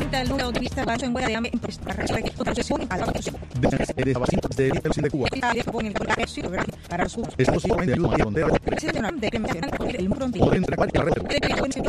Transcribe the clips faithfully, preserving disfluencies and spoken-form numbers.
aumenta el número de vistas bajo en huelga de hambre en la restricción a la Constitución. Desde vacinas de el de Cuba. Para los cubos. Esto sí de ayuda a frontera. De mencionar el mundo Poder entregar la red.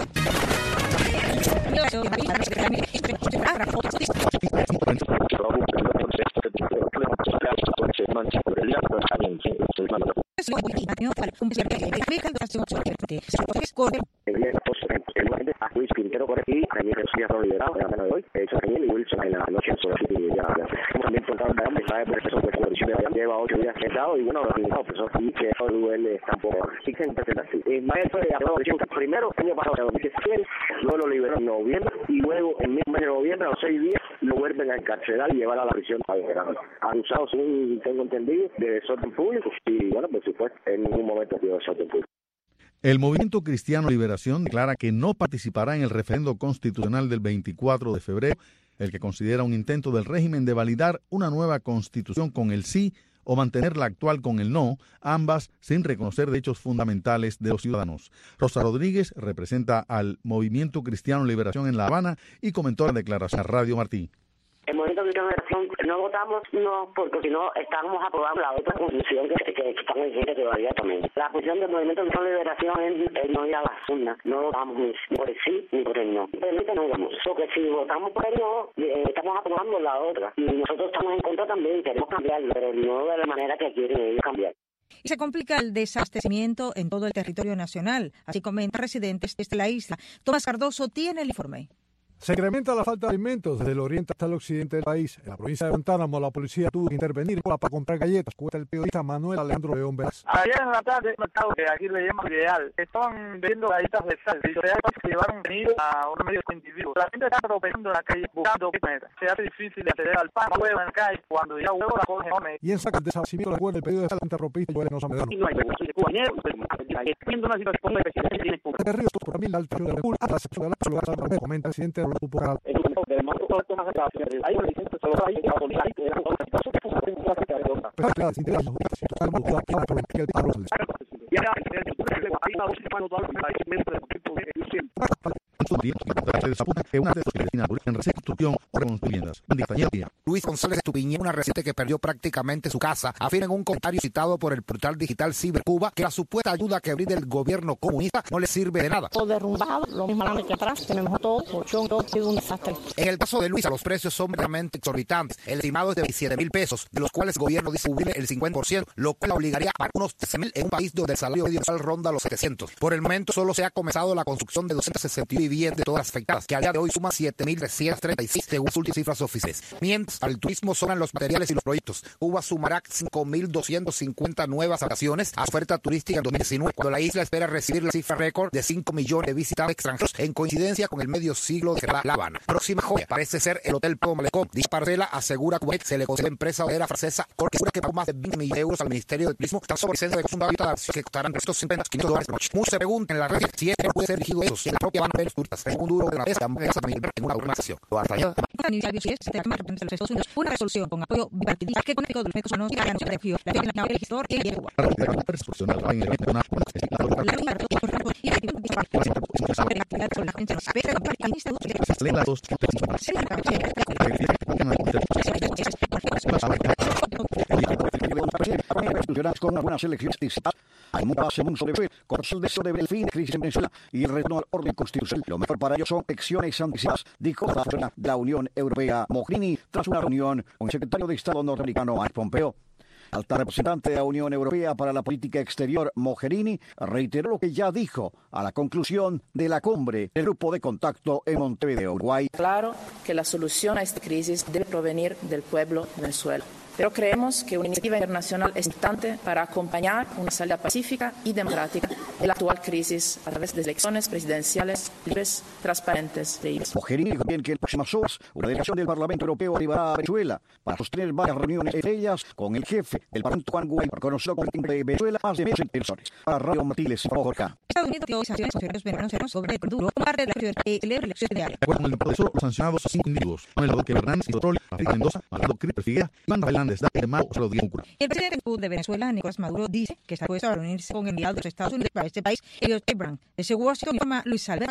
Luis Quintero por aquí, también García Liberado, en la mano de hoy, hecho también y Wilson en la noche, sobre así ya también contado la mensaje por eso de coalición de lleva ocho días sentado y bueno, los profesor y que él está por sí que interpreta así. Ismael fue aprobado primero año pasado en dos mil diecisiete, luego lo liberó en noviembre y luego en el mes de noviembre a los seis días lo vuelven a encarcelar y llevar a la prisión para verano. Acusado, según tengo entendido, de desorden público y bueno, por supuesto, en ningún momento dio desorden público. El Movimiento Cristiano Liberación declara que no participará en el referendo constitucional del veinticuatro de febrero, el que considera un intento del régimen de validar una nueva constitución con el sí o mantener la actual con el no, ambas sin reconocer derechos fundamentales de los ciudadanos. Rosa Rodríguez representa al Movimiento Cristiano Liberación en La Habana y comentó la declaración a Radio Martí. El Movimiento Cristiano de Liberación no votamos no porque si no estábamos aprobando la otra constitución que, que, que está vigente todavía también. La posición del Movimiento Cristiano de Liberación es, es no ir a la urna, no votamos ni por el sí ni por el no. Simplemente no vamos. Porque si votamos por el no, eh, estamos aprobando la otra. Y nosotros estamos en contra también y queremos cambiarlo, pero no de la manera que quieren ellos cambiar. Y se complica el desabastecimiento en todo el territorio nacional, así comentan residentes desde la isla. Tomás Cardoso tiene el informe. Se incrementa la falta de alimentos desde el oriente hasta el occidente del país. En la provincia de Guantánamo, la policía tuvo que intervenir para comprar galletas, cuenta el periodista Manuel Alejandro León Veras. Ayer en la tarde, un mercado que aquí le llaman ideal, estaban vendiendo galletas de sal. Y se llevaron venido a un medio individuo. La gente está tropezando en la calle buscando qué comer. Se hace difícil acceder al pan, huevo en la calle, cuando ya huevo la coge enorme. Y en Saca el desabastecimiento de acuerdo el pedido de sal interropista y no se me da. No hay negocio de cubañero, viendo una situación especial que tiene Cuba. De Ríos, por mí la alta de la a la sección de la ciudad, comenta el presidente de la República. Luis González Estupiñán, una residente que perdió prácticamente su casa, afirma en un comentario citado por el portal digital Cibercuba que la supuesta ayuda que brinda el gobierno comunista no le sirve de nada. Todo derrumbado, lo mismo grande que atrás, tenemos todo, colchón, todo, ha sido un desastre. En el caso de Luisa, los precios son realmente exorbitantes. El estimado es de veintisiete mil pesos, de los cuales el gobierno dice cubrir el cincuenta por ciento, lo cual la obligaría a pagar unos trece mil en un país donde el salario medio mensual ronda los setecientos. Por el momento solo se ha comenzado la construcción de doscientas sesenta y uno viviendas de todas las afectadas, que a día de hoy suman siete mil trescientos treinta y seis según las últimas cifras oficiales. Mientras, al turismo sobran los materiales y los proyectos. Cuba sumará cinco mil doscientas cincuenta nuevas vacaciones a oferta turística en dos mil diecinueve, cuando la isla espera recibir la cifra récord de cinco millones de visitantes extranjeros, en coincidencia con el medio siglo de La Habana. Próxima joya parece ser el Hotel Pro Malecón. Dicha parcela asegura que se le concede a la empresa hotelera francesa porque asegura que pagó más de veinte millones de euros al Ministerio del Turismo, tan sobre licencia de un hábitat que costarán trescientos cincuenta, quinientos dólares por noche. Muchos se preguntan en la red si esto puede ser dirigido a esos, en la propia Habana de los turistas. Es un duro de la pesca, en una urbanización. Una resolución con apoyo bipartidista que conectó de los médicos humanos y gananos de refugio. La Federación Nacional Legislador y el Cuba. Con algunas elecciones distintas, hay mucha según sobre con el deseo de ver el fin de crisis en Venezuela y el retorno al orden constitucional. Lo mejor para ellos son elecciones anticipadas, dijo la de la Unión Europea Mogherini tras una reunión con el secretario de Estado norteamericano Mike Pompeo. Alta representante de la Unión Europea para la Política Exterior, Mogherini, reiteró lo que ya dijo a la conclusión de la cumbre del Grupo de Contacto en Montevideo, Uruguay. Claro que la solución a esta crisis debe provenir del pueblo de Venezuela. Pero creemos que una iniciativa internacional es importante para acompañar una salida pacífica y democrática de la actual crisis a través de elecciones presidenciales libres, transparentes y libres. Mogherini dijo bien que en próximas horas una delegación del Parlamento Europeo arribará a Venezuela para sostener varias reuniones, entre ellas con el jefe del Parlamento Juan Guaidó, reconocido como el de Venezuela, más de meses personas. Para Radio Martínez, Jorge. Estados Unidos dio sanciones a los venezolanos sobre el Maduro como parte de la acción de la elección de De acuerdo con el profesor, los sancionados cinco individuos, Manuel Rodríguez Hernández y Petróleo, África Mendoza, Alejandro Criper Figueroa, Iván Fernández, de Mau, el presidente de Venezuela, Nicolás Maduro, dice que está dispuesto a reunirse con el enviado de los Estados Unidos para este país, Elliot Abrams. Desde Washington informa Luis Alberto.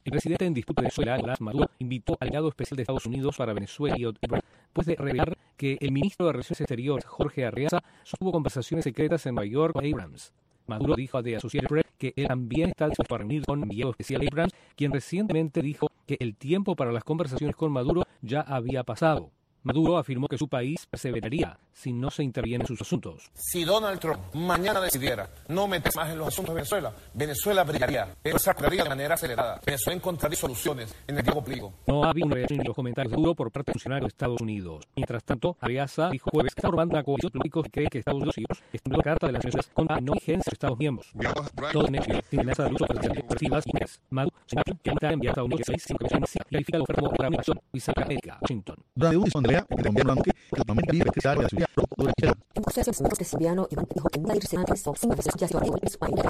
El presidente en disputa de Venezuela, Nicolás Maduro, invitó al enviado especial de Estados Unidos para Venezuela, Elliot Abrams, después de revelar que el ministro de Relaciones Exteriores, Jorge Arreaza, sostuvo conversaciones secretas en Nueva York con Abrams. Maduro dijo a The Associated Press que él también está dispuesto a reunir con el enviado especial Abrams, quien recientemente dijo que el tiempo para las conversaciones con Maduro ya había pasado. Maduro afirmó que su país perseveraría si no se interviene en sus asuntos. Si Donald Trump mañana decidiera no meterse más en los asuntos de Venezuela, Venezuela brillaría, pero se brillaría de manera acelerada. Venezuela encontraría soluciones en el diálogo político. No ha habido una reacción en los comentarios de Maduro por parte de funcionarios de Estados Unidos. Mientras tanto, Arreaza dijo jueves que está formando una coalición política que cree que Estados Unidos y otros están la Carta de las Naciones Unidas contra la no vigencia de Estados miembros. Todo en México tiene amenaza de uso de operativas y medias. Maduro señala que ha enviado a Estados Unidos seis cinco millones y califica la oferta como una acción y saca América, Washington. Durante un sondeo que colombiano que actualmente vive que sale de la ciudad productora de En proceso de Silviano Iván dijo que no irse antes o sin veces ya se ordenó el España.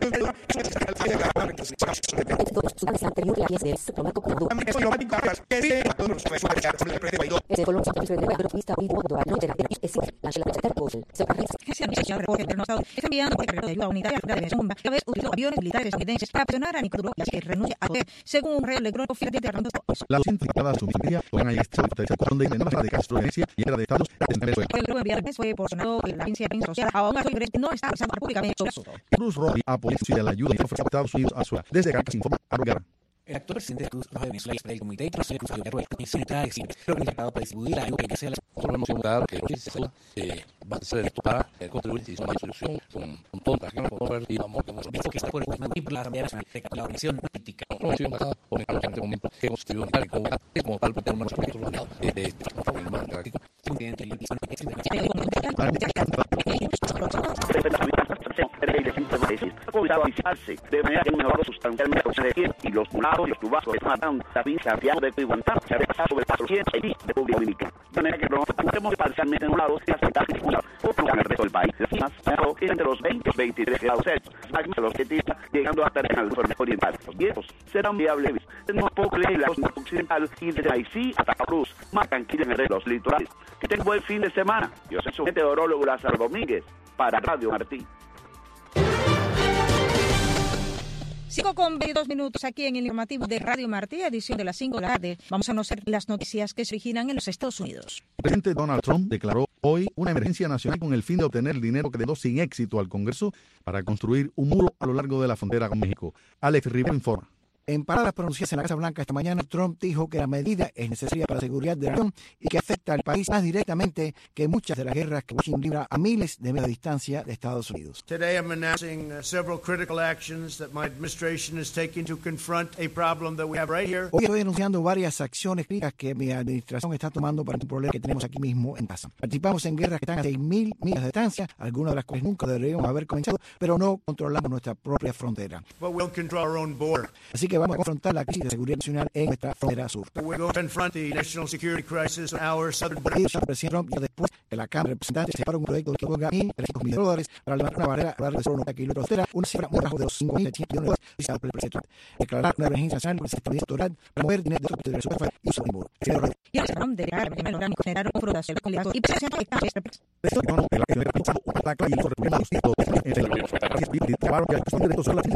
Su base anterior la pieza de su prometo con Maduro. Ese Colombia se prevé pero vista hoy cuando no te la es la la tercos. Se parece que se administración reporte de Estado está enviando un de ayuda unitaria de Venezuela. La vez utilizó aviones militares estadounidenses para presionar a Nicolás Maduro que renuncie a poder, según un rey electrónico oficial de Armando. La científica su miseria van a estar con de Venezuela de Castro Venecia y era de Estados en Venezuela. El grupo enviado fue porcionado en la agencia de prensa social. Aún así no está pasando públicamente sobre eso. Cruz Roja apoyó la ayuda y ofreció a Estados Unidos a su desde Caracas informa a Rogar. El actual presidente de Cruz Roja de Venezuela y el comité internacional Cruz Roja de Venezuela comisión entrada de cine, pero organizado para distribuir la ayuda que sea la... Solo hemos claro que Venezuela va a ser esto para contribuir y una solución con tontas, con poder y amor que hemos visto que está por el gobierno y por la Asamblea Nacional de la Organización Política. La organización acá pone claro que en este momento que hemos tenido un como es como tal tener una respuesta organizada de de el más práctico. De manera que un mejorado sustancialmente y los mulados y los tubazos que matan también Santiago de Guantánamo se había pasado sobre el paso cien de República Dominicana. De manera que nos encontremos parcialmente anulados y aceptar que otro en el resto del país. Las más es entre los veinte y veintitrés grados Celsius, máxima de los setenta, llegando hasta el sur oriental. Los vientos serán viables en un poco de la costa occidental y desde Haití hasta Cruz, más tranquila en el resto de los litorales. Que tengan buen fin de semana. Yo soy su meteorólogo Lázaro Domínguez para Radio Martí. cinco con veintidós minutos aquí en el informativo de Radio Martí, edición de las cinco de la tarde. Vamos a conocer las noticias que se originan en los Estados Unidos. El presidente Donald Trump declaró hoy una emergencia nacional con el fin de obtener el dinero que dio sin éxito al Congreso para construir un muro a lo largo de la frontera con México. Alex Rivera informa. En palabras pronunciadas en la Casa Blanca esta mañana, Trump dijo que la medida es necesaria para la seguridad de la nación y que afecta al país más directamente que muchas de las guerras que Washington libra a miles de millas de distancia de Estados Unidos. Today I'm announcing uh, several critical actions that my administration is taking to confront a problem that we have right here. Hoy estoy denunciando varias acciones críticas que mi administración está tomando para un problema que tenemos aquí mismo en casa. Participamos en guerras que están a seis mil millas de distancia, algunas de las cuales nunca deberíamos haber comenzado, pero no controlamos nuestra propia frontera. But we'll control our own border. Así que vamos a confrontar la crisis de seguridad nacional en nuestra frontera sur. We're going to confront the national security crisis on our southern border. El presidente Trump y después que la Cámara de Representantes separa un proyecto que ponga mil trescientos millones de dólares para levantar una barrera a lo largo de solo noventa kilómetros de frontera, una cifra muy bajo de los cinco mil setecientos millones de dólares diseñados por el presidente Trump. Declarar una emergencia nacional por el sector electoral para mover dinero de otros partidos de la superfaz y uso de muro. Y el Trump declara que el orgánico generar un frotación con ligados y presencia de cambios. Esto no es la que me pasó una placa y los republicanos y todo entre la y trabaron que son de todos los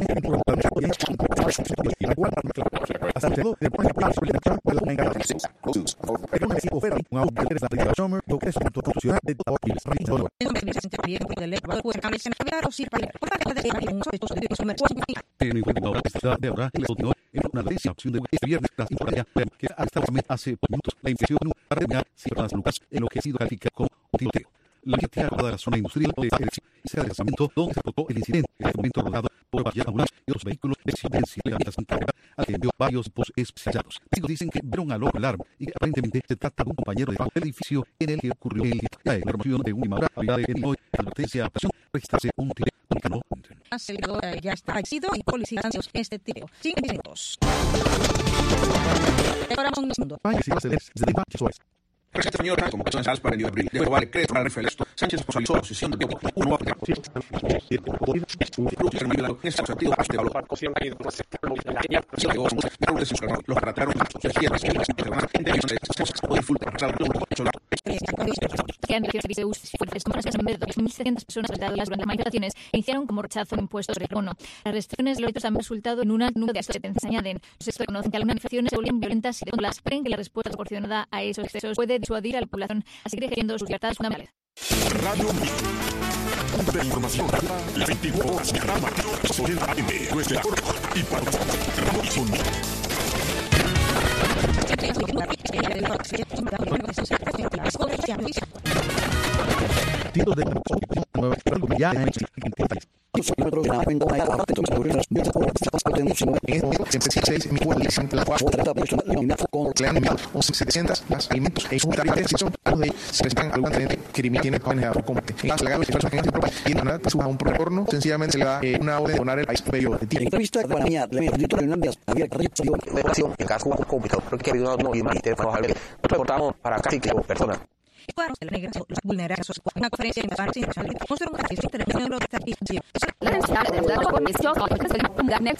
y la cual hasta se de por ejemplo la Trump puede una encarga pero no es oferta un auto de la Liga Summer lo que es un constitucional de todo el país. Es un beneficio intermedio de ley para poder cambiar el escenario o sirva por parte de la un estos de consumer. En el cuento de esta de ahora el último en una decisión de este viernes tras información que hasta hace minutos la infección para terminar ciertas lucas en lo que ha sido calificado como un tiroteo. La vía de la zona industrial de Elección y se desplazamiento donde se produjo el incidente. El momento rodado por varias ambulancias y otros vehículos de exigencia de la Santa Carga al que envió varios equipos especializados. Testigos dicen que vieron al ojo alarma y que aparentemente se trata de un compañero de trabajo del edificio en el que ocurrió el la información de última hora habilidad de hoy advertencia a pasión registrarse un tiroteo dominicano. Acelerador ya está exigido y policías ansiosos este tiroteo. Cinco minutos. Ahora un segundo. Presente señor, como persona en para el abril. De probar el crédito para el referendo. Sánchez posibilizó la posición de uno a este sentido, hasta los trataron mil setecientas personas afectadas durante las manifestaciones iniciaron como rechazo de impuestos sobre el carbono. Las restricciones de los han resultado en un número de sentencias. Añaden, los expertos reconocen que algunas manifestaciones se vuelven violentas y de las creen que la respuesta proporcionada a esos excesos puede disuadir a la población a seguir ejerciendo sus libertades fundamentales. Radio Punto de información. Las veinticuatro horas de Gran Mateo, Soledad A M, nuestra y para Radio Sonido. Títulos de nueva ya en alimentos e un tarea de decisión de se presentan alguna crimen tiene con el combate las legales que son gente propia y nada pues a un proporno sencillamente se le da una orden de donar el país periodo de tiempo. Entrevista con la niña de editor Hernández había reacción de operación en caso complicado porque ha habido no y más teléfono al que reportamos para casi que personas. De la negra, los vulnerables, una conferencia en Barça Internacional, mostró un caso de la Unión Europea. La densidad de la comisión un garnet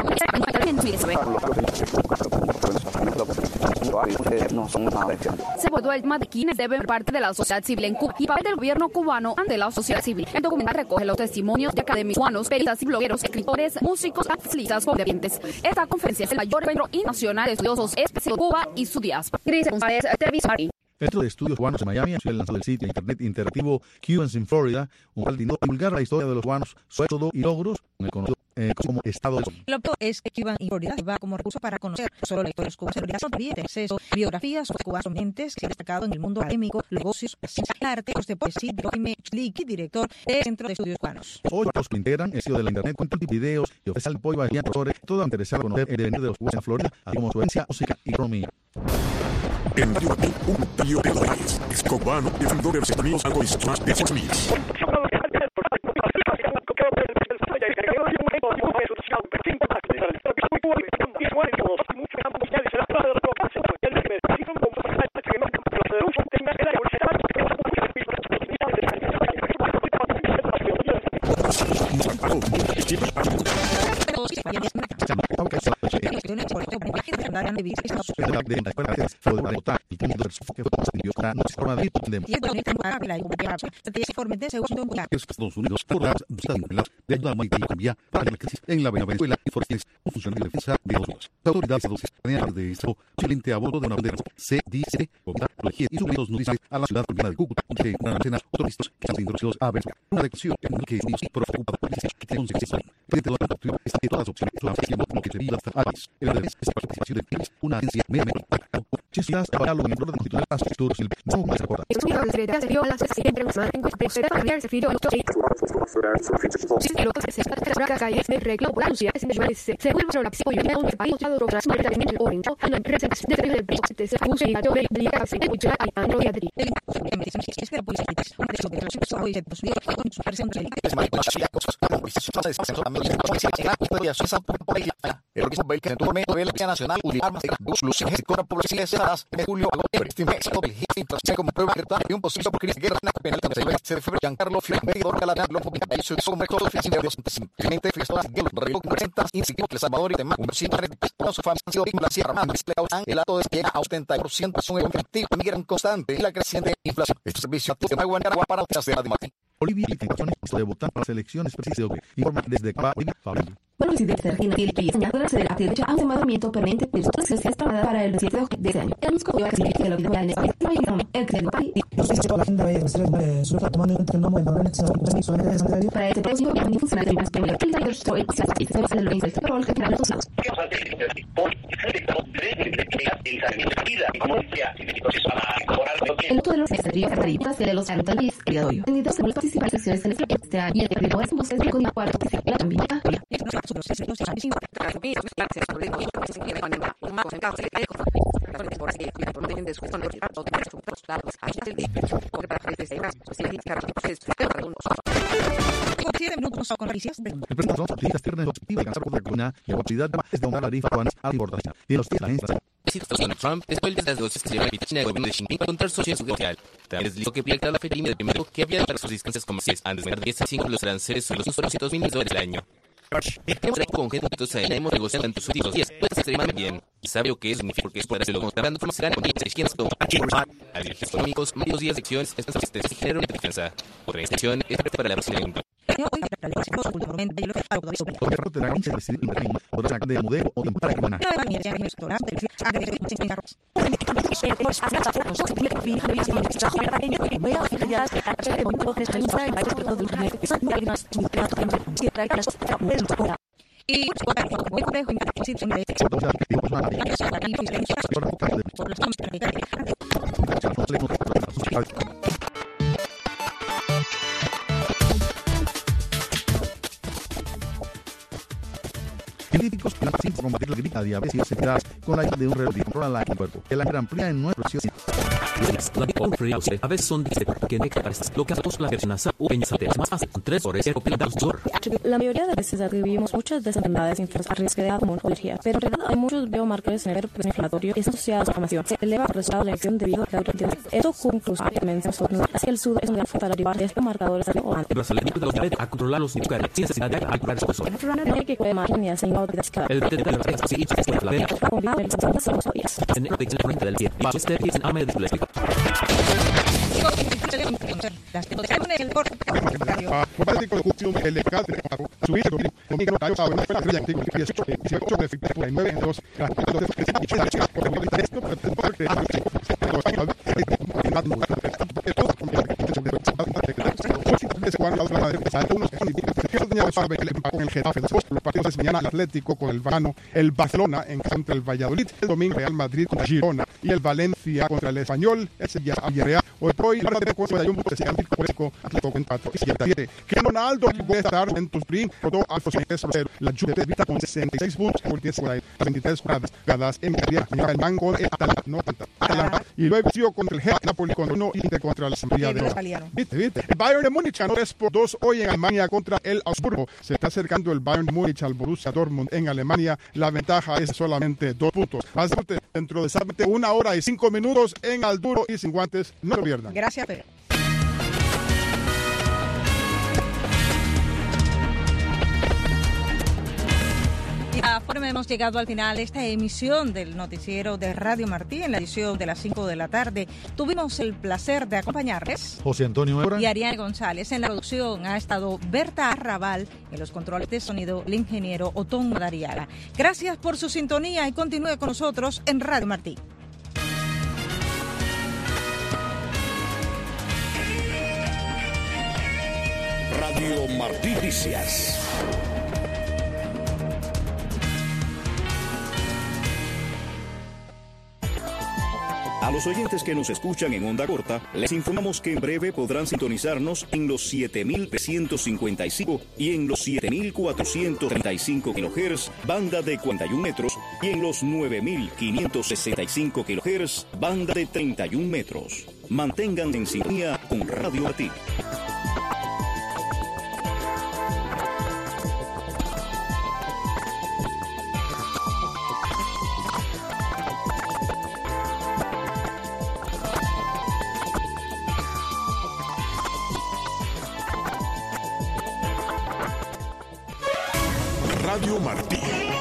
se votó el tema de quienes deben parte de la sociedad civil en Cuba y papel del gobierno cubano ante la sociedad civil. El documental recoge los testimonios de académicos cubanos, periodistas y blogueros, escritores, músicos, artistas, sobrevivientes. Esta conferencia es el mayor encuentro internacional de estudiosos especiales de Cuba y su diáspora. Gracias, González, Televisa. El Centro de Estudios Cubanos de Miami ha lanzado el sitio internet interactivo Cubans in Florida, un cual intenta divulgar la historia de los cubanos, su éxodo y logros con el conocido eh, como Estado de Lo otro es que Cuban in Florida va como recurso para conocer no solo la historia de los cubanos, sino también de acceso a biografías de cubanos prominentes que se han destacado en el mundo académico, los negocios, la ciencia, el arte, los deportes. Y Jaime Chlicky, director del Centro de Estudios Cubanos. Hoy los que integran el sitio de la internet cuentan videos y ofrecen apoyo a profesores, todo interesado en conocer el devenir de los cubanos en Florida, así como su herencia, música y economía. En Radio Martín, un tallo de país. Es cubano, defensor de los Estados Unidos más de Estados Unidos. Estados Unidos por la de ayuda humanitaria Colombia para la crisis en la Venezuela y Forestales, un funcionario de defensa de los ojos. Las autoridades estadounidenses de esto, excelente a bordo de una bandera C D C, y suministros noticias a la ciudad colombiana de Cúcuta, donde una docena de terroristas que están introducidos a Venezuela. Una declaración en que Unidos preocupa por la crisis que tiene consecuencias. Presidente de la República está en todas las opciones, la opción como que se viva hasta al país. El revés es la participación del país, una agencia meramente para Chesías, para los miembros de constitucional las estructuras y el no más reporta. Es un libro de se vio las entre los marcos de ser familiar se vio los sí lo que se está tras calles de regla por Rusia es de se se vuelve sobre la psicología de un país todo otras maneras de orange a la empresa de el precio de se usa y yo de la se escucha a Android de es que pues de los chicos hoy se posible con su versión de es más ya cosas como visión de esa también ya esa el organismo belga en tu momento de la nacional y armas de dos luces con poblaciones de julio este mes todo el hit como prueba de un posible por crisis guerra penal se de febrero Giancarlo Fiorentino Caladán lo publica eso es un método oficial de simplemente fiestas que los reloj presentas inscritos El Salvador y demás un versión de toda su familia de la Sierra Madre el dato de que llega a ochenta por ciento son efectivos migran constante y la creciente inflación este servicio de agua para la ciudad de Madrid. Bolivia y tentaciones de votar para las elecciones precisas informa desde Cuba Fabián. Bueno, el presidente Argentina y señaladores de la derecha a un llamamiento permanente de sus sesiones para el siete de este año. El único que significa que la vida en este país el que del país. La agenda de su tomando en cuenta el nombre de la para este próximo año ni funciona de más primero. El líder soy se hace el rol del rol que tiene los lados. El todo de los secretarios características de los sanitarios el día de hoy. En dos de las participar secciones en este año y el primer es mostrar con la cuarta la también. siete minutos con noticias. El presidente de las actividades alcanzar por la columna y la capacidad es de aumentar la tarifa aduanas a la importación. Y los la presidente Donald Trump después de las negociaciones que se llevan a China y el gobierno de Jinping para encontrar socios comercial. También les dijo que proyecta la fecha límite de primero que había para sus distancias comerciales antes de ganar diez a cinco los aranceles sobre los doscientos mil dólares al año. Hemos trabajado con gente que hemos negociado en tus últimos días. Puede ser extremadamente bien. Y sabe lo que eso significa porque es poder hacerlo mostrando forma será con izquierdas como a dirigentes económicos, medios días de elecciones, estas y género de defensa. Otra extensión es para la próxima pregunta. Y Científicos planean combatir la gripe, la diabetes y las enfermedades con la ayuda de un reloj que controla la cuerpo. El ángel amplía en nuestro sitio. A veces son de que me capaces lo que hacemos la personas o peñas más fácil con tres horas o pedados dor. La mayoría de veces atribuimos muchas de esas enfermedades a riesgo de como alergia, pero en realidad hay muchos biomarcadores en el cuerpo inflamatorio que están asociados a la inflamación. Se eleva el resultado de la infección debido a la autoridad. Esto concluye así que el sudor es un gran factor para derivar de estos marcadores o antes. Brasilero de los diabetes a controlar los azúcares sin necesidad de alterar el peso. No hay que comer más ni hacer nada de escala. El detector de la prensa y es la vera. En el detector del pie. Y este es en ame de la con el Getafe, después los partidos de mañana el Atlético con el Vano, el Barcelona en contra el Valladolid, el domingo Real Madrid contra Girona y el Valencia contra el Español, ese ya Villarreal. Hoy por hoy, la verdad es que hay un poco de Atlético Atlético con cuatro y siete. Que Ronaldo que puede estar en tus sprint, rodó Alfonso Sánchez cero. La Juve de Vita con sesenta y seis puntos, por diez por ahí, veintitrés jugadas, ganadas en Italia. Mañana el Man con el Atalanta, no Atalanta. Y luego sigo contra el Getafe, Napoli contra uno y Inter contra la Sampdoria de Roma. Viste, viste. El Bayern de Múnich ganó tres por dos hoy en Alemania contra el Augsburgo. Se está acercando el Bayern de Múnich al Borussia Dortmund en Alemania. La ventaja es solamente dos puntos. Más tarde, dentro de exactamente una hora y cinco minutos en Al Duro y sin guantes. No lo pierdan. Gracias, Pedro. Y a forma hemos llegado al final de esta emisión del noticiero de Radio Martí en la edición de las cinco de la tarde. Tuvimos el placer de acompañarles José Antonio Ebra y Ariane González. En la producción ha estado Berta Arrabal, en los controles de sonido el ingeniero Otón Madariaga. Gracias por su sintonía y continúe con nosotros en Radio Martí. Radio Martí Noticias. A los oyentes que nos escuchan en onda corta, les informamos que en breve podrán sintonizarnos en los siete mil trescientos cincuenta y cinco y en los siete mil cuatrocientos treinta y cinco kilohertz, banda de cuarenta y un metros, y en los nueve mil quinientos sesenta y cinco kilohertz, banda de treinta y un metros. Mantengan en sintonía con Radio Martí. Radio Martí.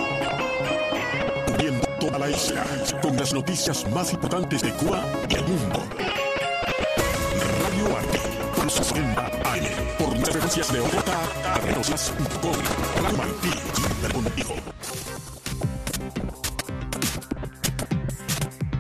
Viendo toda la isla con las noticias más importantes de Cuba y el mundo. Radio Martí, por su sesenta A M, por las frecuencias de Ojota, Radio Martí, siempre contigo.